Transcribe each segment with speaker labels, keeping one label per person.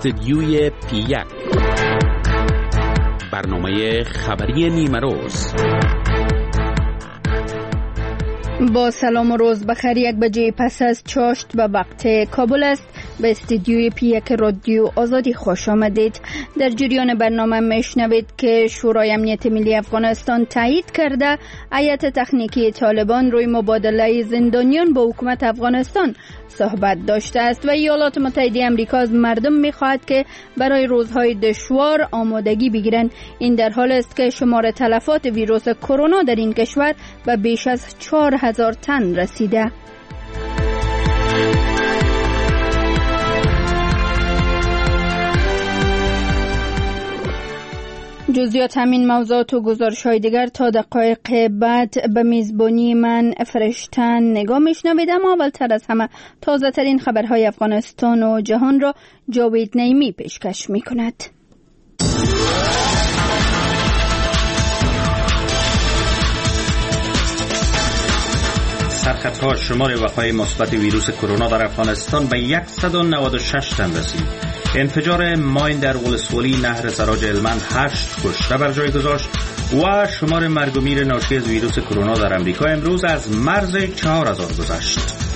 Speaker 1: استدیوی پی1 برنامه خبری نیمه روز.
Speaker 2: با سلام و روز بخیر. 1 بجه پس از چاشت به وقت کابل است. به استدیوی پی1 رادیو آزادی خوش آمدید. در جریان برنامه میشنوید که شورای امنیت ملی افغانستان تایید کرده هیئت تکنیکی طالبان روی مبادله زندانیان با حکومت افغانستان صحبت داشته است و ایالات متحده آمریکا از مردم می‌خواهد که برای روزهای دشوار آمادگی بگیرند. این در حال است که شمار تلفات ویروس کرونا در این کشور به بیش از 4000 تن رسیده. جزئیات همین موضوعات و گزارش‌های دیگر تا دقایق بعد به میزبانی من فرشتن نگاه میشنوید. اما اولتر از همه تازه ترین خبرهای افغانستان و جهان را جاوید نعیمی پیشکش میکند.
Speaker 3: سرخطها شمار وقایع مثبت ویروس کرونا در افغانستان به 196 تن رسید. انفجار ماین در ولسوالی نهر سراج هلمند 8 کشته بر جای گذاشت و شمار مرگ و میر ناشی از ویروس کرونا در امریکا امروز از مرز 4000 گذشت.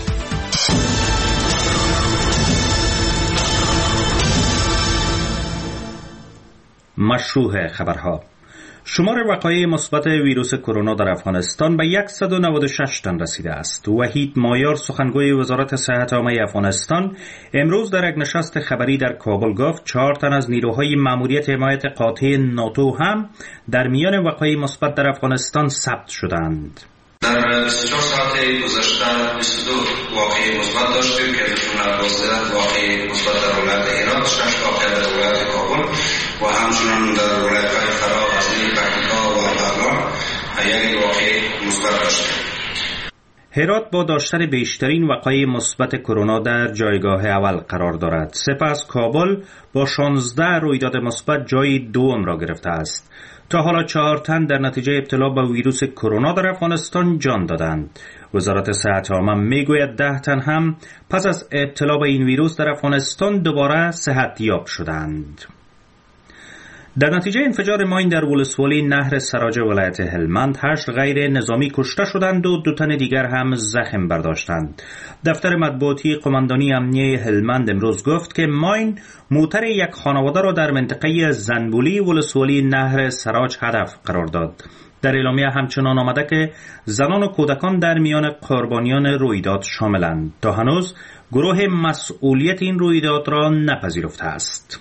Speaker 3: مشروع خبرها: شمار وقایع مثبت ویروس کرونا در افغانستان به 196 تن رسیده است. وحید مایار سخنگوی وزارت صحت عامه افغانستان امروز در یک نشست خبری در کابل گفت 4 تن از نیروهای ماموریت حمایت قاطع ناتو هم در میان وقایع مثبت در افغانستان ثبت شدند.
Speaker 4: در 24 ساعت گذشته 22 واقعه مثبت داشتیم که ازشون 12 واقعه مثبت در ولایت هرات، 6 واقعه در ولایت کابل و همچنان در ولایت‌های فرا، غزنی، پکتیکا و بغلان یک واقعه مثبت داشتیم.
Speaker 3: هرات با داشتن بیشترین وقایع مثبت کرونا در جایگاه اول قرار دارد. سپس کابل با 16 رویداد مثبت جای دوم را گرفته است. تا حالا 4 تن در نتیجه ابتلا به ویروس کرونا در افغانستان جان دادند. وزارت صحت عامه میگوید 10 تن هم پس از ابتلا به این ویروس در افغانستان دوباره صحت یاب شدند. در نتیجه انفجار ماین در ولسوالی نهر سراج ولایت هلمند 8 غیر نظامی کشته شدند و 2 تن دیگر هم زخم برداشتند. دفتر مطبوعاتی قماندانی امنیه هلمند امروز گفت که ماین موتر یک خانواده را در منطقه زنبولی ولسوالی نهر سراج هدف قرار داد. در اعلامیه همچنان آمده که زنان و کودکان در میان قربانیان رویداد شاملند. تا هنوز گروه مسئولیت این رویداد را نپذیرفته است.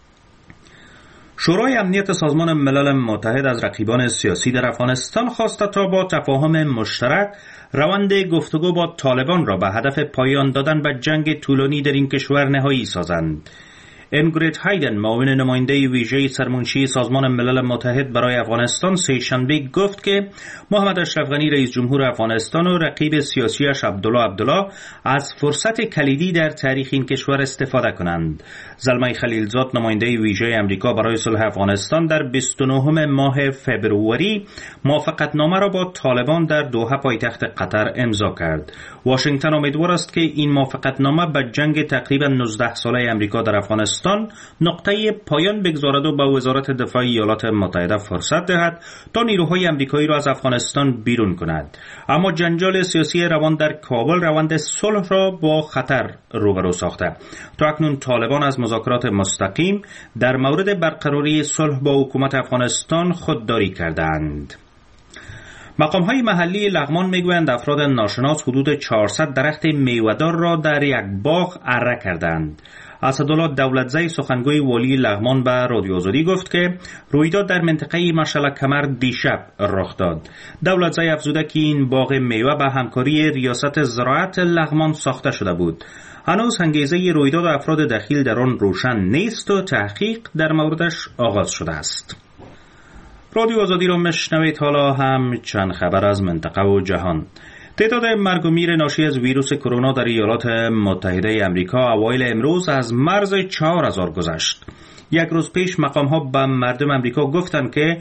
Speaker 3: شورای امنیت سازمان ملل متحد از رقیبان سیاسی در افغانستان خواسته تا با تفاهم مشترک روند گفتگو با طالبان را به هدف پایان دادن به جنگ طولانی در این کشور نهایی سازند. انگریت هایدن، معاون نماینده ویژه سرمنشی سازمان ملل متحد برای افغانستان، سه‌شنبه گفت که محمد اشرف غنی رئیس جمهور افغانستان و رقیب سیاسیش عبدالله از فرصت کلیدی در تاریخ این کشور استفاده کنند. زلمه خلیلزاد، نماینده ویژه امریکا برای صلح افغانستان، در 29 ماه فبروری موافقتنامه را با طالبان در دوحه پایتخت قطر امضا کرد. واشنگتن امیدوار است که این موافقتنامه به جنگ تقریبا 19 ساله امریکا در افغانستان نقطه پایان بگذارد و به وزارت دفاع ایالات متحده فرصت دهد تا نیروهای امریکایی را از افغانستان بیرون کند. اما جنجال سیاسی روان در کابل روند صلح را با خطر روبرو ساخته. تا اکنون طالبان از مذاکرات مستقیم در مورد برقراری صلح با حکومت افغانستان خودداری کردند. مقام‌های محلی لغمان میگویند افراد ناشناس حدود 400 درخت میوه‌دار را در یک باغ اره کردند. اسدالله دولتزی، سخنگوی والی لغمان، به رادیو آزادی گفت که رویداد در منطقه مشعل کمر دیشب رخ داد. دولتزی افزوده که این باغ میوه به همکاری ریاست زراعت لغمان ساخته شده بود. هنوز انگیزه رویداد و افراد دخیل در آن روشن نیست و تحقیق در موردش آغاز شده است. رادیو آزادی را میشنوید. حالا هم چند خبر از منطقه و جهان. تعداد مرگ و میر ناشی از ویروس کرونا در ایالات متحده آمریکا اوایل امروز از مرز 4000 گذشت. یک روز پیش مقام‌ها به مردم آمریکا گفتند که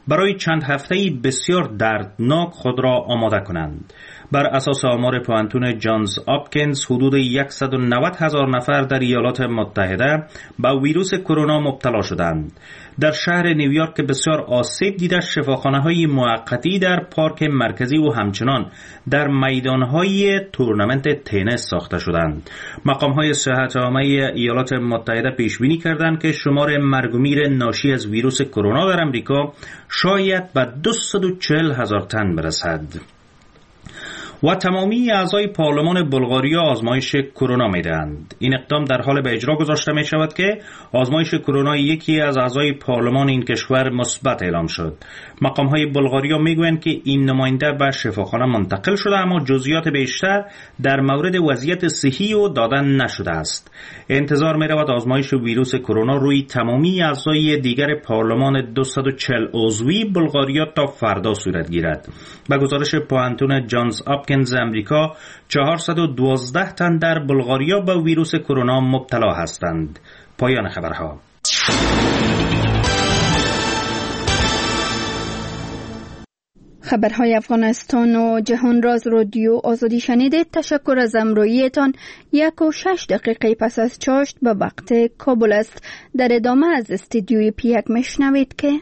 Speaker 3: برای چند هفته‌ای بسیار دردناک خود را آماده کنند. بر اساس آمار پوانتون جانز آپکینز حدود 190,000 نفر در ایالات متحده به ویروس کرونا مبتلا شدند. در شهر نیویورک که بسیار آسیب دیده، شفاخانه‌های موقتی در پارک مرکزی و همچنان در میدان‌های تورنمنت تنیس ساخته شدند. مقام‌های صحت عامه ایالات متحده پیش بینی کردند که شمار مرگ و میر ناشی از ویروس کرونا در امریکا شاید به 240,000 تن برسد. و تمامی اعضای پارلمان بلغاریا آزمایش کرونا می‌دهند. این اقدام در حال به اجرا گذاشته می شود که آزمایش کرونا یکی از اعضای پارلمان این کشور مثبت اعلام شد. مقام‌های بلغاریا میگویند که این نماینده به شفاخانه منتقل شده، اما جزئیات بیشتر در مورد وضعیت صحی او دادن نشده است. انتظار می رود آزمایش ویروس کرونا روی تمامی اعضای دیگر پارلمان 240 عضوی بلغاریا تا فردا صورت گیرد. به گزارش پوانتون جانز آپکینز امریکا 412 تن در بلغاریا به ویروس کرونا مبتلا هستند. پایان خبرها.
Speaker 2: خبرهای افغانستان و جهان راز رادیو آزادی شنیدید. تشکر از همراهیتان. 1:06 دقیقه پس از چاشت به وقت کابل است. در ادامه از استودیوی پیک میشنوید که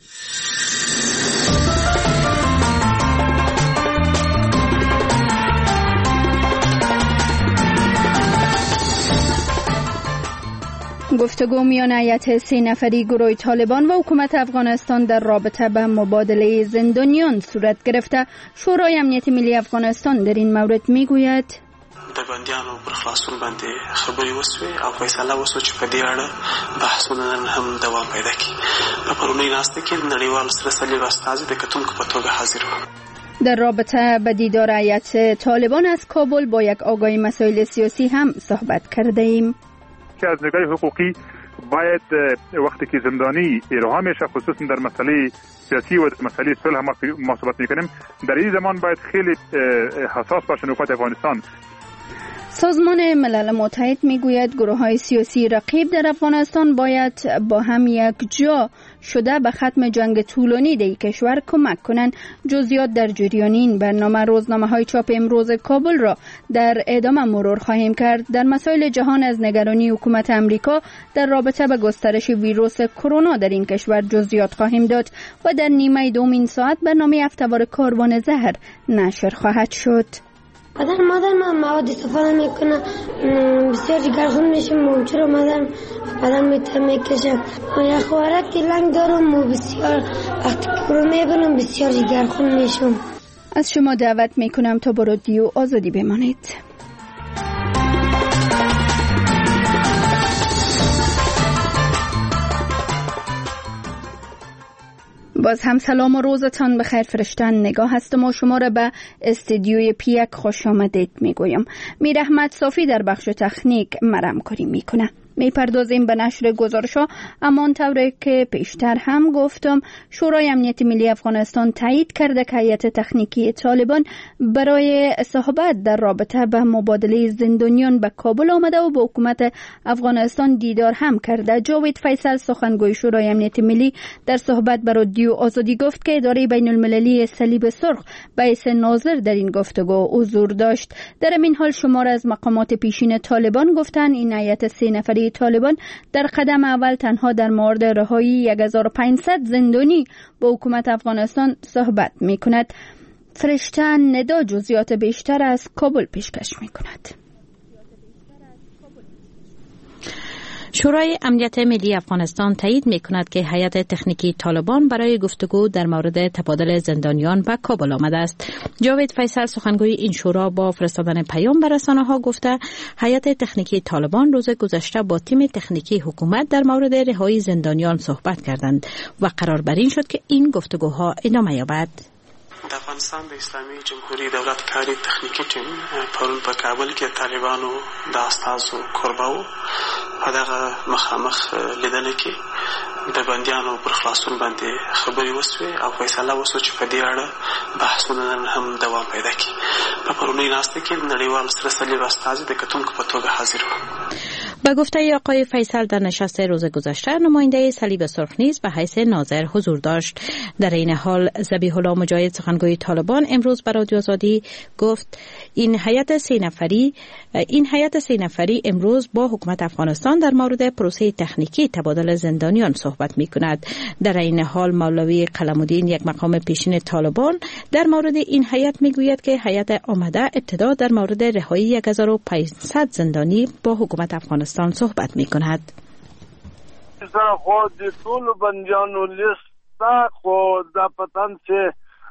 Speaker 2: گفتگو میان هیئت 3 نفری گروه طالبان و حکومت افغانستان در رابطه به مبادله زندانیان صورت گرفته. شورای امنیت ملی افغانستان در این مورد میگوید
Speaker 5: د بندیانو پر خلاصون باندې خبرې وسوي او فیصله وسو چې په دې اړه بحثونه هم دوام پیدا کړي. په پرونی ناسته کې نړیوال سره صلیب استازي د کتونکو په توګه حاضر وو.
Speaker 2: در رابطه به دیدار هیئت طالبان از کابل با یک آگاه مسائل سیاسی هم صحبت کرده ایم.
Speaker 6: که از نگاه حقوقی باید وقتی که زندانی ایرها میشه، خصوصا در مسئله سیاسی و مسئله صلح ما صحبت میکنیم، در این زمان باید خیلی حساس باشه حکومت افغانستان.
Speaker 2: سازمان ملل متحد میگوید گروه‌های سیاسی رقیب در افغانستان باید با هم یک جا شده به ختم جنگ طولانی در کشور کمک کنند. جزئیات در جریان این برنامه روزنامه‌های چاپ امروز کابل را در ادامه مرور خواهیم کرد. در مسائل جهان از نگرانی حکومت امریکا در رابطه با گسترش ویروس کرونا در این کشور جزئیات خواهیم داد و در نیمه دوم این ساعت برنامه هفته‌وار کاروان زهر نشر خواهد شد.
Speaker 7: بدن مواد استفاده میکنه، بسیار جگرخون میشم و چرا بدن میکشم یا خوارک که لنگ دارم و بسیار وقتی کرو میبینم بسیار جگرخون میشم.
Speaker 2: از شما دعوت میکنم تا با رادیو آزادی بمانید. باز هم سلام و روزتان بخیر فرشتن. نگاه هستم و شما را به استودیوی پیک خوش آمدید میگویم. میر احمد صافی در بخش تکنیک مرمکاری میکنه. میپردازیم به نشر گزارش‌ها. اما طوری که پیشتر هم گفتم، شورای امنیت ملی افغانستان تایید کرده که هیئت تکنیکی طالبان برای صحبت در رابطه به مبادله زندانیان به کابل آمده و با حکومت افغانستان دیدار هم کرده. جاوید فیصل سخنگوی شورای امنیت ملی در صحبت با رادیو آزادی گفت که اداره بین المللی صلیب سرخ به حیث ناظر در این گفتگو حضور داشت. در این حال شمار از مقامات پیشین طالبان گفتند این هیئت 3 نفری طالبان در قدم اول تنها در مورد رهایی 1500 زندانی با حکومت افغانستان صحبت می کند. فرشته ندا جزئیات بیشتر از کابل پیشکش می کند.
Speaker 8: شورای امنیت ملی افغانستان تایید می‌کند که هیئت تکنیکی طالبان برای گفتگو در مورد تبادل زندانیان به کابل آمده است. جاوید فیصل سخنگوی این شورا با فرستادن پیام به رسانه‌ها گفته هیئت تکنیکی طالبان روز گذشته با تیم تکنیکی حکومت در مورد رهایی زندانیان صحبت کردند و قرار بر این شد که این گفتگوها ادامه یابد.
Speaker 5: د افغانستان د اسلامي جمهوریت دولت کاری تخنیکی ټیم پرون په کابل کې طالبانو د استازو کوربه وو. په دغه مخامخ لیدنه کې د بندیانو پر خلاصون باندې خبرې وسوي او فیصله وسو چې په دې اړه بحثونه هم دوام پیدا کړي. په پرونی ناسته کې نړیوال سره صلیب استازي د کتونکو په توګه حاضر وو.
Speaker 8: به گفته آقای فیصل در نشست روز گذشته نماینده صلیب سرخ نیز به حیث ناظر حضور داشت. در این حال ذبیح الله مجاهد سخنگوی طالبان امروز به رادیو آزادی گفت این هیئت سه نفری امروز با حکومت افغانستان در مورد پروسه تکنیکی تبادل زندانیان صحبت می کند. در این حال مولوی قلم‌الدین یک مقام پیشین طالبان در مورد این هیئت می گوید که هیئت آمده ابتدا در مورد رهایی 1500 زندانی با حکومت افغانستان صحبت می کند.
Speaker 9: خود طول بندیان و لیست خود دا پتن چه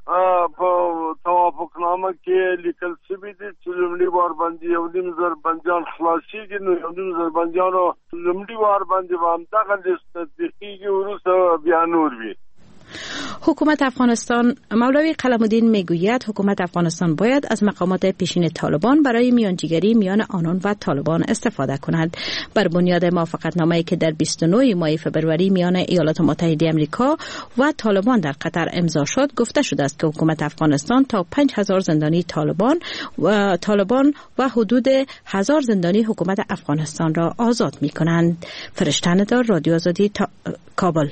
Speaker 9: توافقنامه کې لیکل شوی دي چې لومړی وار باندې یو نیم زر بندیان خلاصېږي، نو یو نیم زر بندیانو لومړی وار باندې همدغه لیست تصدیقېږي، وروسته بیا نور وي.
Speaker 8: حکومت افغانستان مولوی قلم‌الدین میگوید حکومت افغانستان باید از مقامات پیشین طالبان برای میانجیگری میان آنان و طالبان استفاده کند. بر بنیاد موافقتنامه‌ای که در 29 ماه فوریه میان ایالات متحده آمریکا و طالبان در قطر امضا شد، گفته شده است که حکومت افغانستان تا 5000 زندانی طالبان و حدود 1000 زندانی حکومت افغانستان را آزاد می‌کنند. فرشته ندار، رادیو آزادی، کابل.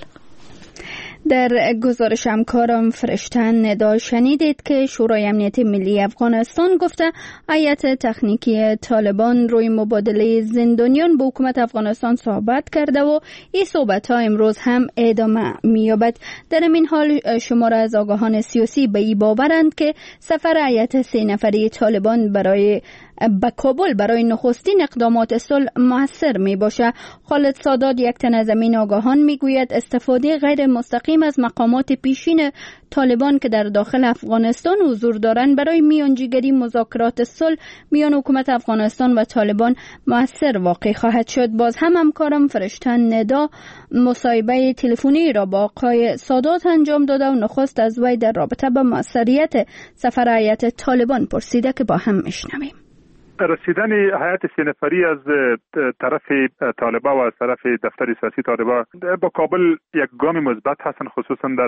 Speaker 2: در گزارش همکارم فرشته ندا شنیدید که شورای امنیت ملی افغانستان گفته هیئت تکنیکی طالبان روی مبادله زندانیان با حکومت افغانستان صحبت کرده و این صحبت ها امروز هم ادامه می‌یابد. در این حال شمار از آگاهان سیاسی به این باورند که سفر هیئت 3 نفری طالبان به کابل برای نخستین اقدامات صلح موثر می باشه. خالد سادات، یک تن از این آگاهان، می گوید استفاده غیر مستقیم از مقامات پیشین طالبان که در داخل افغانستان حضور دارند برای میانجیگری مذاکرات صلح میان حکومت افغانستان و طالبان موثر واقع خواهد شد. باز هم همکارم فرشته ندا مصاحبه تلفنی را با آقای سادات انجام داده و نخست از وی در رابطه با موثریت سفر هیئت طالبان پرسیده که با هم میشنویم.
Speaker 6: رسیدن هیئت 3 نفری از طرف طالبان و از طرف دفتر سیاسی طالبان با کابل یک گام مثبت هستند، خصوصا در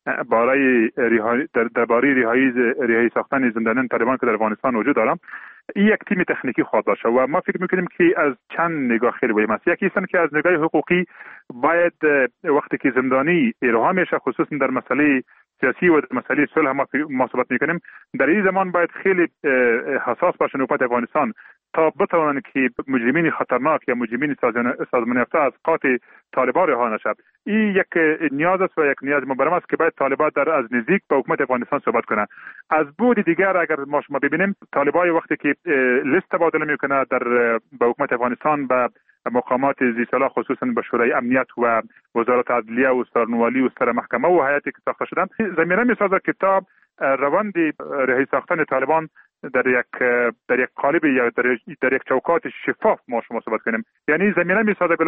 Speaker 6: باره رهایی ساختن زندانیان طالبان که در افغانستان وجود دارند. این یک تیم تکنیکی خواهد باشه و ما فکر میکنیم که از چند نگاه خیلی مهم است. یکی است که از نگاه حقوقی باید وقتی که زندانی رها میشه، خصوصا در مسئله سیاسی و مسئله صلح ما صحبت میکنیم، در این زمان باید خیلی حساس باشه حکومت افغانستان تا بتوانند که مجرمین خطرناک یا مجرمین سازمان یافته از قاط طالبان رها نشد. این یک نیاز است و یک نیاز مبرم است که باید طالبان از نزدیک با حکومت افغانستان صحبت کنند. از بود دیگر اگر ما شما ببینیم، طالبان وقتی که لیست تبادله میکنه با حکومت افغانستان به مقامات زیرسالا، خصوصا به شورای امنیت و وزارت عدلیه و سرنوالی و سر محکمه و هیئتی که ساخته شدن، زمینه میسازد که تا روند رهایی ساختن طالبان در یک قالب یا در یک چوکات شفاف ما شما صحبت کنیم. یعنی زمینه میسازد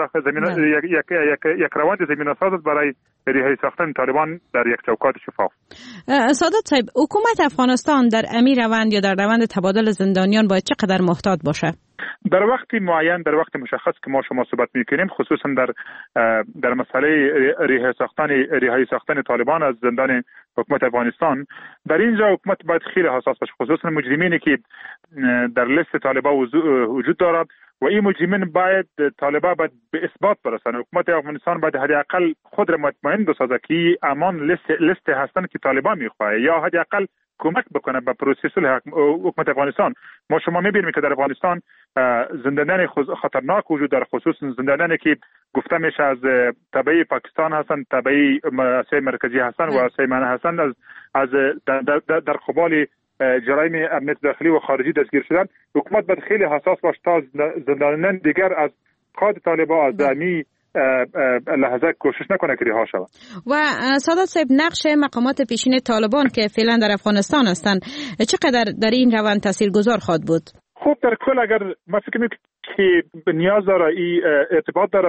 Speaker 6: یک روند زمینه سازد برای رهایی ساختن طالبان در یک چوکات شفاف.
Speaker 8: سادات صاحب، حکومت افغانستان در امیر روند یا در روند تبادل زندانیان باید چقدر محتاط باشه؟
Speaker 6: در وقت معین، در وقت مشخص که ما شما صحبت میکنیم، خصوصا در مسئله رهایی ساختن طالبان از زندان حکومت افغانستان، در اینجا حکومت باید خیلی حساس باشه، خصوصا مجرمینی که در لیست طالبان وجود دارد و این مجرمین باید طالبان باید به اثبات برسند. حکومت افغانستان باید حداقل خود را مطمئن بسازد که امان لیست هستن که طالبان میخواه یا حداقل کمک بکنه به پروسه صلح حکومت افغانستان. ما شما میبینیم که در افغانستان زندانیان خطرناک وجود داره، خصوصا زندانیانی که گفته میشه از تبعی پاکستان هستند، تبعی آسیای مرکزی هستند و آسیای منطقه هستند، از در قبال جرایم امنیت داخلی و خارجی دستگیر شدن. حکومت باید خیلی حساس باشه تا زندانیان دیگر از قاط طالبان از دمی لحظه کوشش نکنه که رها شود.
Speaker 8: و سادات صاحب، نقش مقامات پیشین طالبان که فعلا در افغانستان هستند چقدر در این روند تاثیرگذار خواهد بود؟
Speaker 6: خب در کل اگر ما فکر میکنم که نیاز داره ارتباط داره به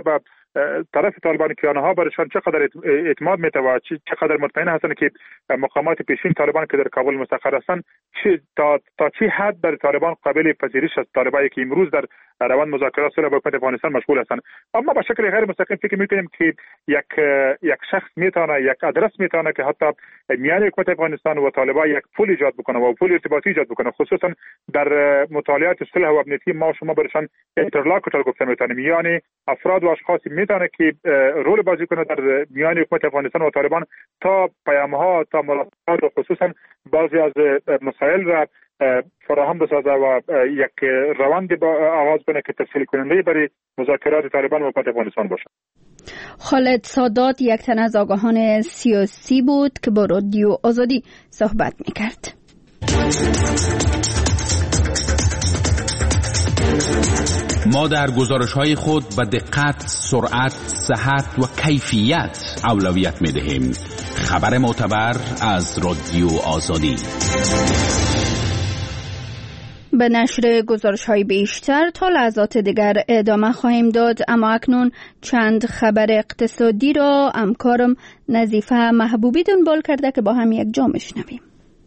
Speaker 6: طرف طالبان که آنها برشان چقدر اعتماد میته و چقدر مطمئن هستند که مقامات پیشین طالبان که در کابل مستقر هستند تا چه حد در طالبان قابل پذیرش است طالبانی که امروز در روند مذاکرات صلح با حکومت افغانستان مشغول هستند. اما به شکل غیر مستقیم فکر میکنیم که یک شخص میتونه یک آدرس میتونه که حتی میان حکومت افغانستان و طالبان یک پل ایجاد بکنه و پل ارتباطی ایجاد بکنه، خصوصا در مطالعات صلح و امنیتی ما شما برشان اینترلاکوتور گفته میتونیم، یعنی افراد و اشخاص میتونه که رول بازی کنه در میان حکومت افغانستان و طالبان تا پیام‌ها تا ملاقات و خصوصا بعضی از مسائل را فراهم بسازه و یک روند آغاز کنه که تسهیل کننده برای مذاکرات طالبان و حکومت افغانستان باشه.
Speaker 2: خالد سادات یک تن از آگاهان سیاسی بود که با رادیو آزادی صحبت میکرد.
Speaker 1: ما در گزارش‌های خود به دقت، سرعت، صحت و کیفیت اولویت می‌دهیم. خبر معتبر از رادیو آزادی.
Speaker 2: به نشر گزارش‌های بیشتر تا لحظات دیگر ادامه خواهیم داد، اما اکنون چند خبر اقتصادی را همکارم نظیفه محبوبی دنبال کرده که با هم یک جا میشنویم.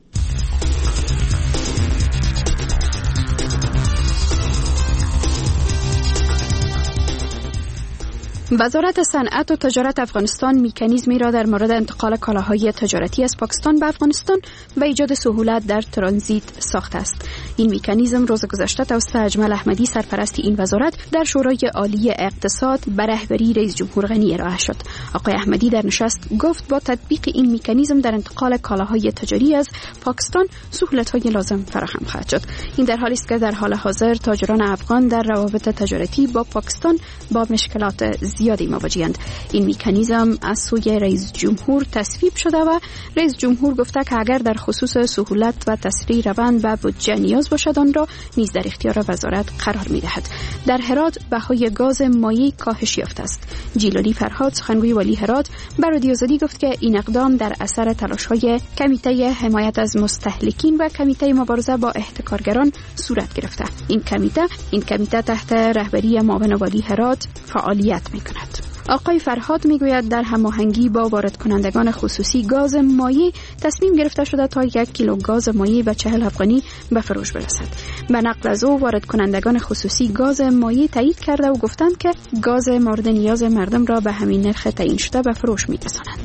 Speaker 10: وزارت صنعت و تجارت افغانستان مکانیزمی را در مورد انتقال کالاهای تجارتی از پاکستان به افغانستان و ایجاد سهولت در ترانزیت ساخته است. این مکانیزم روز گذشته توسط اجمل احمدی سرپرست این وزارت در شورای عالی اقتصاد به رهبری رئیس جمهور غنی ارائه شد. آقای احمدی در نشست گفت با تطبیق این مکانیزم در انتقال کالاهای تجاری از پاکستان سهولت‌های لازم فراهم خواهد شد. این در حالی است که در حال حاضر تاجران افغان در روابط تجارتی با پاکستان با مشکلات زیادی مواجه‌اند. این مکانیزم از سوی رئیس جمهور تصویب شده و رئیس جمهور گفته که اگر در خصوص سهولت و تسریع روند به بودجه نیاز باشد آن را نیز در اختیار وزارت قرار می‌دهد. در هرات بهای گاز مایع کاهش یافته است. جیلالی فرهاد سخنگوی والی هرات به رادیو آزادی گفت که این اقدام در اثر تلاش‌های کمیته حمایت از مستهلکین و کمیته مبارزه با احتکارگران صورت گرفته. این کمیته تحت رهبری معاون والی هرات فعالیت می‌کند. آقای فرهاد میگوید در هماهنگی با وارد کنندگان خصوصی گاز مایع تصمیم گرفته شده تا 1 کیلو گاز مایع به 40 افغانی به فروش برسد. به نقل از او وارد کنندگان خصوصی گاز مایع تایید کرده و گفتند که گاز مورد نیاز مردم را به همین نرخ تعیین شده به فروش می‌رسانند.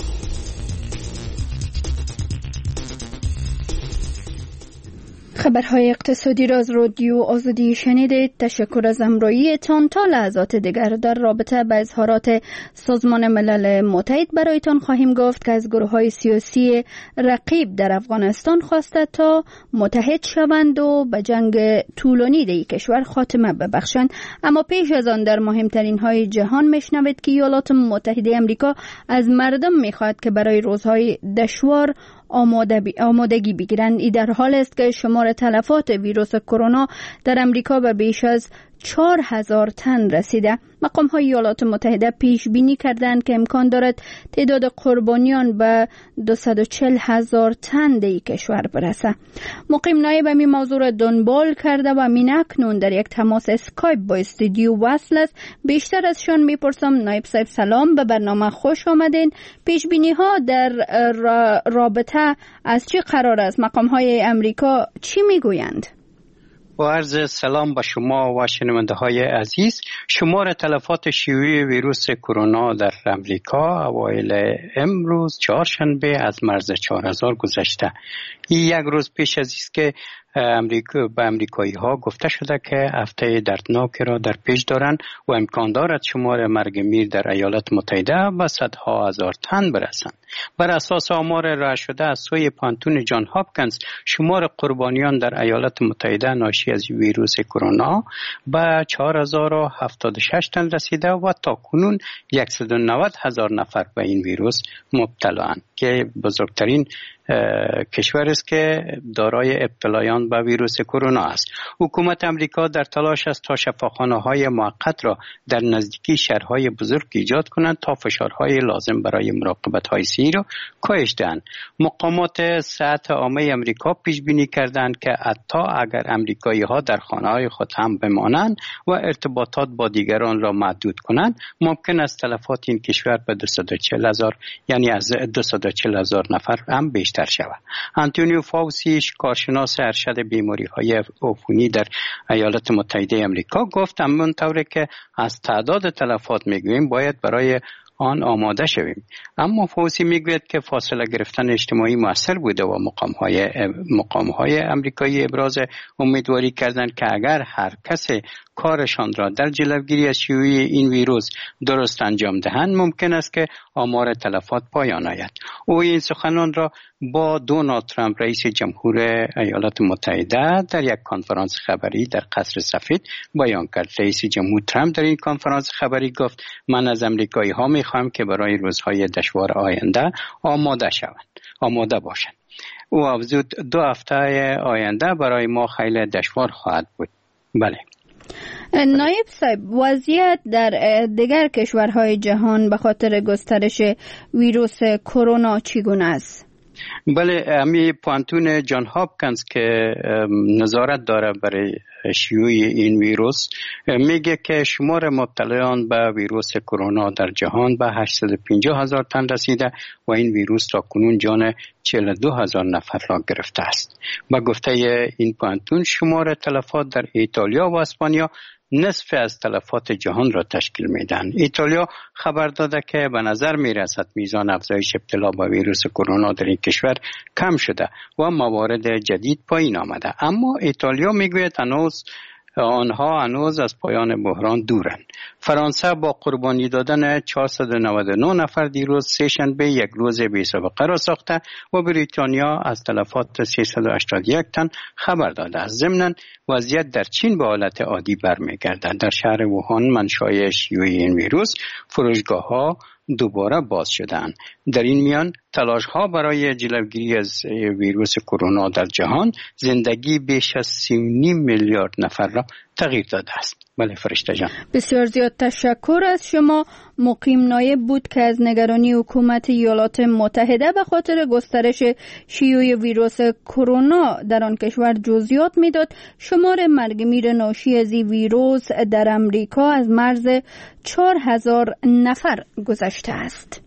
Speaker 2: خبرهای اقتصادی را از رادیو آزادی شنیدید. تشکر از همراهیتان. تا لحظات دیگر در رابطه با اظهارات سازمان ملل متحد برایتان خواهیم گفت که از گروه‌های سیاسی رقیب در افغانستان خواسته تا متحد شوند و به جنگ طولانی در کشور خاتمه ببخشند. اما پیش از آن در مهمترین های جهان میشنوید که ایالات متحده آمریکا از مردم میخواهد که برای روزهای دشوار آمادگی بگیرند. این در حال است که شمار تلفات ویروس کرونا در امریکا به بیش از 4000 تن رسیده. مقام‌های ایالات متحده پیش بینی کردند که امکان دارد تعداد قربانیان به 240,000 تن در کشور برسه. مقیم نایب این موضوع را دنبال کرده و اکنون در یک تماس اسکایپ با استودیو وصل است. بیشتر از شان میپرسم. نایب صاحب سلام، به برنامه خوش آمدین. پیش بینی ها در رابطه از چه قرار است؟ مقام‌های امریکا چی میگویند؟
Speaker 11: با عرض سلام به شما و شنونده های عزیز. شمار تلفات شیوع ویروس کرونا در امریکا اوایل امروز چهارشنبه از مرز 4000 گذشته. این یک روز پیش از است که به امریکایی ها گفته شده که هفته دردناکی را در پیش دارند و امکان دارد شمار مرگ میر در ایالات متحده به صدها هزار تن برسند. بر اساس آمار ارائه شده از سوی پانتون جان هاپکینز، شمار قربانیان در ایالات متحده ناشی از ویروس کرونا به 4076 تن رسیده و تاکنون 190,000 نفر به این ویروس مبتلا اند که بزرگترین کشور است که دارای ابتلایان به ویروس کرونا است. حکومت امریکا در تلاش است تا شفاخانه‌های موقت را در نزدیکی شهرهای بزرگ ایجاد کنند تا فشارهای لازم برای مراقبت‌های صحی را کاهش دهند. مقامات صحت عامه امریکا پیش بینی کردند که حتی اگر امریکایی‌ها در خانه‌های خود هم بمانند و ارتباطات با دیگران را محدود کنند، ممکن است تلفات این کشور به 240,000 یعنی از 240,000 نفر هم بیشتر شود. آنتونیو فاوسی، کارشناس ارشد بیماری‌های عفونی در ایالات متحده آمریکا گفت همانطور که از تعداد تلفات میگوییم باید برای آن آماده شویم. اما فوسی میگوید که فاصله گرفتن اجتماعی مؤثر بوده و مقام‌های امریکایی ابراز امیدواری کردند که اگر هر کسی کارشان را در جلوگیری از شیوع این ویروس درست انجام دهند ممکن است که آمار تلفات پایان آید. او این سخنان را با دونالد ترامپ رئیس جمهور ایالات متحده در یک کنفرانس خبری در قصر سفید بیان کرد. رئیس جمهور ترامپ در این کنفرانس خبری گفت من از امریکایی ها میخواهم که برای روزهای دشوار آینده آماده باشند. او افزود 2 هفته آینده برای ما خیلی دشوار خواهد بود. بله.
Speaker 2: نایب صاحب، وضعیت در دیگر کشورهای جهان به خاطر گسترش ویروس کرونا چگونه است؟
Speaker 11: بله، امی پوانتون جان هاپکینز که نظارت داره برای شیوع این ویروس میگه که شمار مبتلایان به ویروس کرونا در جهان به 850,000 تن رسیده و این ویروس تا کنون جان 42,000 نفر را گرفته است. با گفته این پوانتون شمار تلفات در ایتالیا و اسپانیا نصف از تلفات جهان را تشکیل میدن. ایتالیا خبر داده که به نظر میرسد میزان افزایش ابتلا به ویروس کرونا در این کشور کم شده و موارد جدید پایین آمده، اما ایتالیا میگوید آنها هنوز از پایان بحران دورند. فرانسه با قربانی دادن 499 نفر دیروز سه‌شنبه یک روز بی‌سابقه را ساخته و بریتانیا از تلفات 381 تن خبر داده است. ضمناً وضعیت در چین به حالت عادی برمیگردد. در شهر ووهان منشأ شیوع این ویروس فروشگاه‌ها دوباره باز شدند. در این میان تلاش‌ها برای جلوگیری از ویروس کرونا در جهان زندگی بیش از 3.5 میلیارد نفر را تغییر داده است. بله فرشته جان.
Speaker 2: بسیار زیاد تشکر از شما. مقیم نایب بود که از نگرانی حکومت ایالات متحده به خاطر گسترش شیوع ویروس کرونا در آن کشور جزئیات میداد. شمار مرگ میر ناشی از این ویروس در امریکا از مرز 4,000 نفر گذشته است.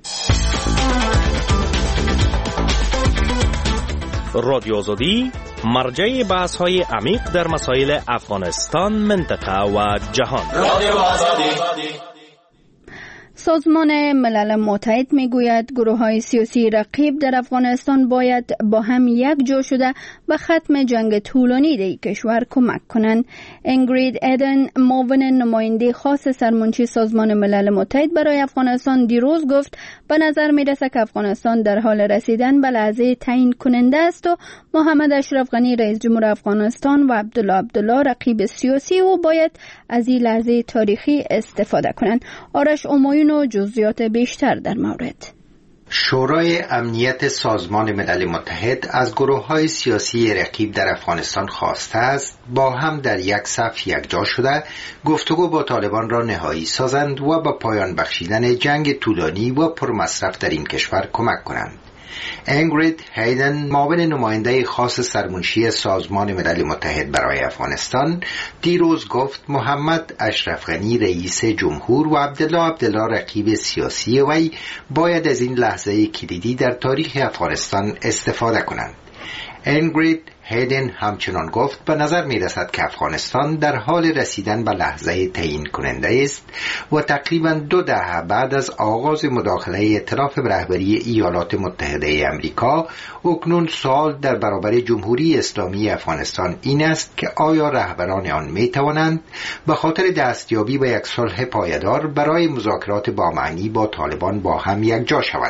Speaker 12: رادیو آزادی مرجع بحث‌های عمیق در مسائل افغانستان، منطقه و جهان. رادیو آزادی.
Speaker 2: سازمان ملل متحد میگوید گروه‌های سیاسی رقیب در افغانستان باید با هم یک جا شده به ختم جنگ طولانی در کشور کمک کنند. انگرید ایدن، معاون نماینده خاص سرمنشی سازمان ملل متحد برای افغانستان دیروز گفت به نظر میرسه که افغانستان در حال رسیدن به لحظه تعیین کننده است و محمد اشرف غنی رئیس جمهور افغانستان و عبدالله رقیب سیاسی او باید از این لحظه تاریخی استفاده کنند. آرش امایون و جزئیات بیشتر در مورد.
Speaker 13: شورای امنیت سازمان ملل متحد از گروه‌های سیاسی رقیب در افغانستان خواسته است با هم در یک صف یکجا شده گفتگو با طالبان را نهایی سازند و با پایان بخشیدن جنگ طولانی و پرمصرف در این کشور کمک کنند. انگرید هیدن، معاون نماینده خاص سرمنشی سازمان ملل متحد برای افغانستان، دیروز گفت محمد اشرف غنی رئیس جمهور و عبدالله رقیب سیاسی وی باید از این لحظه کلیدی در تاریخ افغانستان استفاده کنند. انگرید هیدن همچنان گفت به نظر می رسد که افغانستان در حال رسیدن به لحظه تعیین کننده است و تقریباً 2 دهه بعد از آغاز مداخله ائتلاف به رهبری ایالات متحده آمریکا اکنون سوال در برابر جمهوری اسلامی افغانستان این است که آیا رهبران آن می توانند به خاطر دستیابی به یک صلح پایدار برای مذاکرات با معنی با طالبان با هم یکجا شوند.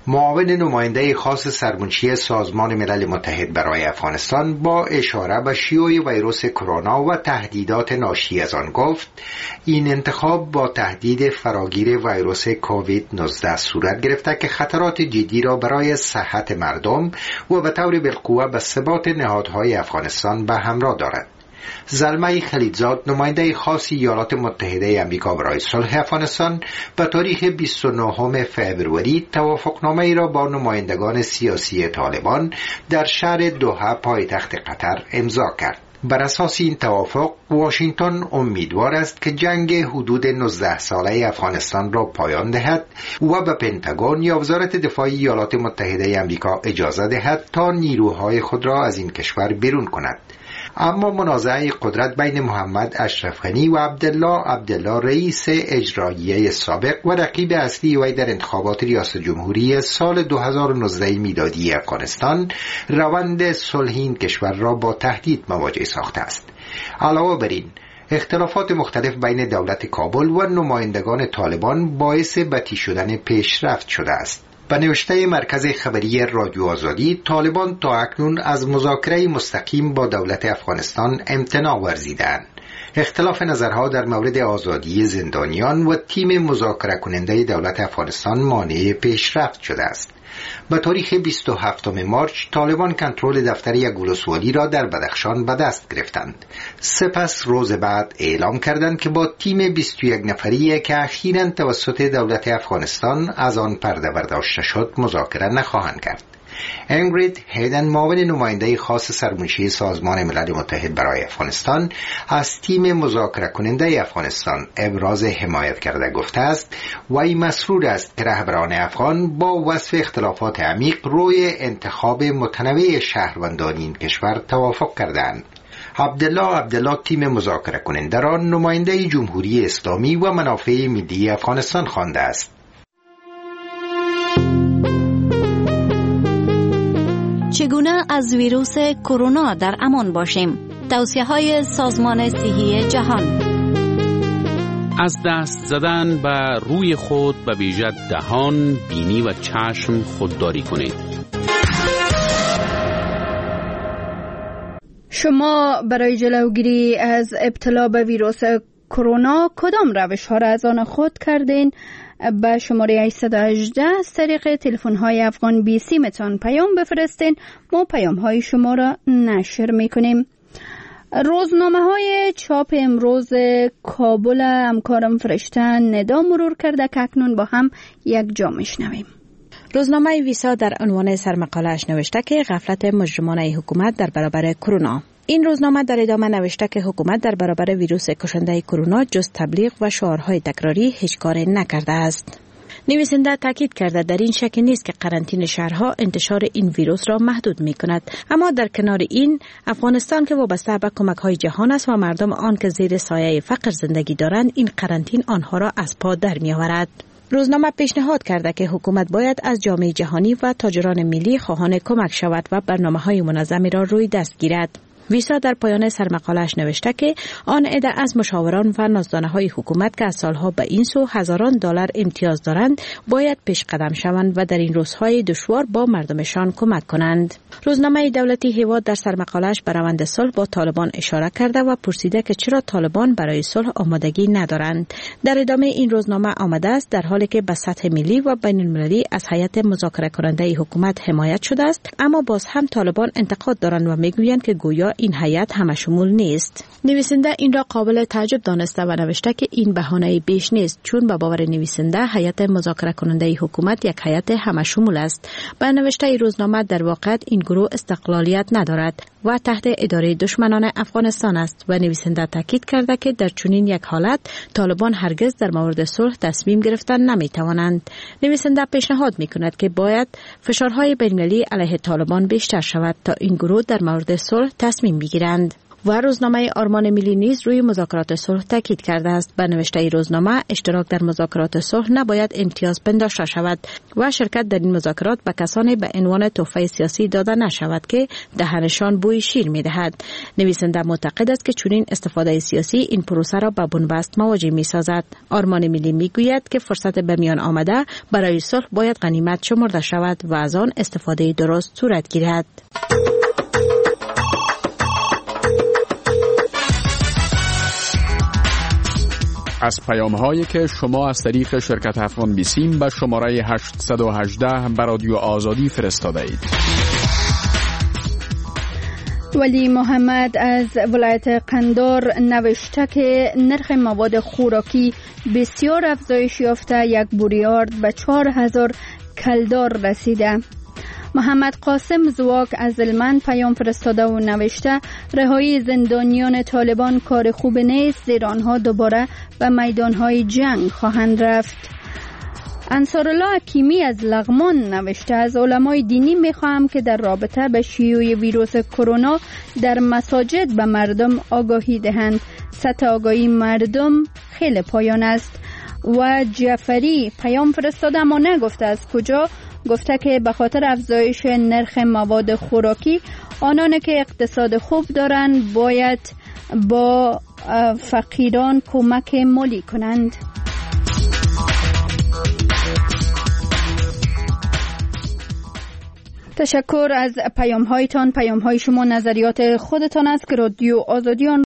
Speaker 13: معاون نماینده خاص سرمنشی سازمان ملل متحد برای افغانستان با اشاره به شیوع ویروس کرونا و تهدیدات ناشی از آن گفت این انتخاب با تهدید فراگیر ویروس کووید 19 صورت گرفته که خطرات جدی را برای صحت مردم و به طور بالقوه به ثبات نهادهای افغانستان به همراه دارد. زلمه خلیلزاد نماینده خاص ایالات متحده آمریکا برای صلح افغانستان به تاریخ 29 فوریه توافقنامه را با نمایندگان سیاسی طالبان در شهر دوحه پایتخت قطر امضا کرد. بر اساس این توافق واشنگتن امیدوار است که جنگ حدود 19 ساله افغانستان را پایان دهد و به پنتاگون یا وزارت دفاع ایالات متحده آمریکا اجازه دهد تا نیروهای خود را از این کشور بیرون کند. اما منازعه قدرت بین محمد اشرف غنی و عبدالله رئیس اجراییه سابق و رقیب اصلی وی در انتخابات ریاست جمهوری سال 2019 میلادی افغانستان روند صلح این کشور را با تهدید مواجه ساخته است. علاوه بر این اختلافات مختلف بین دولت کابل و نمایندگان طالبان باعث بطی شدن پیشرفت شده است. به نوشته مرکز خبری رادیو آزادی، طالبان تا اکنون از مذاکره مستقیم با دولت افغانستان امتناع ورزیدند. اختلاف نظرها در مورد آزادی زندانیان و تیم مذاکره کننده دولت افغانستان مانع پیشرفت شده است. به تاریخ 27 مارس طالبان کنترل دفتر یک ولسوالی را در بدخشان به دست گرفتند. سپس روز بعد اعلام کردند که با تیم 21 نفری که اخیراً توسط دولت افغانستان از آن پرده برداشته شد مذاکره نخواهند کرد. انگرید هیدن معاون نماینده خاص سرمنشی سازمان ملل متحد برای افغانستان از تیم مذاکره کننده افغانستان ابراز حمایت کرده گفته است وی مسرور است که رهبران افغان با وصف اختلافات عمیق روی انتخاب متنوع شهروندان این کشور توافق کردند. عبدالله تیم مذاکره کننده را نماینده جمهوری اسلامی و منافع ملی افغانستان خوانده است.
Speaker 14: چگونه از ویروس کرونا در امان باشیم؟ توصیه‌های سازمان صحی جهان.
Speaker 1: از دست زدن به روی خود به ویژه دهان، بینی و چشم خودداری کنید.
Speaker 2: شما برای جلوگیری از ابتلا به ویروس کرونا کدام روش‌ها را از آن خود کردین؟ به شماره 818 از طریق تلفن‌های افغان BC متان پیام بفرستین. ما پیام‌های شما را نشر می‌کنیم. روزنامه‌های چاپ امروز کابل همکارم فرشته ندا مرور کرده که اکنون با هم یک جا میشنویم.
Speaker 8: روزنامه ویسا در عنوان سرمقاله‌اش نوشته که غفلت مجرمانه حکومت در برابر کرونا. این روزنامه در ادامه نوشته که حکومت در برابر ویروس کشنده کرونا جز تبلیغ و شعارهای تکراری هیچ کاری نکرده است. نویسنده تاکید کرده در این شک نیست که قرنطینه شهرها انتشار این ویروس را محدود می کند، اما در کنار این افغانستان که وابسته به کمک‌های جهان است و مردم آن که زیر سایه فقر زندگی دارند، این قرنطینه آنها را از پا در می آورد. روزنامه پیشنهاد کرده که حکومت باید از جامعه جهانی و تاجران ملی خواهان کمک شود و برنامه‌های منظمی را روی دست گیرد. ویسا در پایان سرمقاله‌اش نوشته که آن عده از مشاوران و نازدانه‌های حکومت که از سالها به این سو هزاران دلار امتیاز دارند باید پیش قدم شوند و در این روزهای دشوار با مردمشان کمک کنند. روزنامه دولتی هیواد در سرمقاله‌اش به روند صلح با طالبان اشاره کرده و پرسیده که چرا طالبان برای صلح آمادگی ندارند. در ادامه این روزنامه آمده است در حالی که به سطح ملی و بین المللی از هیئت مذاکره کننده حکومت حمایت شده است، اما باز هم طالبان انتقاد دارند و میگویند که گویا این هیئت همه شمول نیست. نویسنده این را قابل تعجب دانسته و نوشته که این بهانه بیش نیست، چون به باور نویسنده هیئت مذاکره کننده حکومت یک هیئت همه شمول است. به نوشته روزنامه در واقع این گروه استقلالیت ندارد و تحت اداره دشمنان افغانستان است و نویسنده تاکید کرده که در چنین یک حالت طالبان هرگز در مورد صلح تصمیم گرفتن نمیتوانند. نویسنده پیشنهاد میکند که باید فشارهای بین‌المللی علیه طالبان بیشتر شود تا این گروه در مورد صلح تصمیم بگیرند. و روزنامه آرمان ملی نیز روی مذاکرات صلح تاکید کرده است. به نوشته ای روزنامه، اشتراک در مذاکرات صلح نباید امتیاز پنداشته شود و شرکت در این مذاکرات به کسانی به عنوان تحفه سیاسی داده نشود که دهنشان بوی شیر می‌دهد. نویسنده معتقد است که چنین استفاده سیاسی این پروسه را به بنبست مواجه می‌سازد. آرمان ملی می‌گوید که فرصت به میان آمده برای صلح باید غنیمت شمرده شود و از آن استفاده درست صورت گیرد.
Speaker 15: از پیام‌هایی که شما از طریق شرکت افغان بیسیم به شماره 818 به رادیو آزادی فرستاده اید.
Speaker 2: ولی محمد از ولایت قندار نوشته که نرخ مواد خوراکی بسیار افزایش یافته، یک بوریارد به 4000 کلدار رسیده. محمد قاسم زواک از هلمند پیام فرستاده و نوشته رهایی زندانیان طالبان کار خوب نیست، زیرا آنها دوباره به میدانهای جنگ خواهند رفت. انصارالله حکیمی از لغمان نوشته از علمای دینی میخواهم که در رابطه به شیوع ویروس کرونا در مساجد به مردم آگاهی دهند. سطح آگاهی مردم خیلی پایان است. و جعفری پیام فرستاده اما نگفته از کجا، گفته که به خاطر افزایش نرخ مواد خوراکی آنان که اقتصاد خوب دارند باید با فقیران کمک مالی کنند. تشکر از پیام هایتان. پیام های شما نظریات خودتان است که رادیو آزادی آن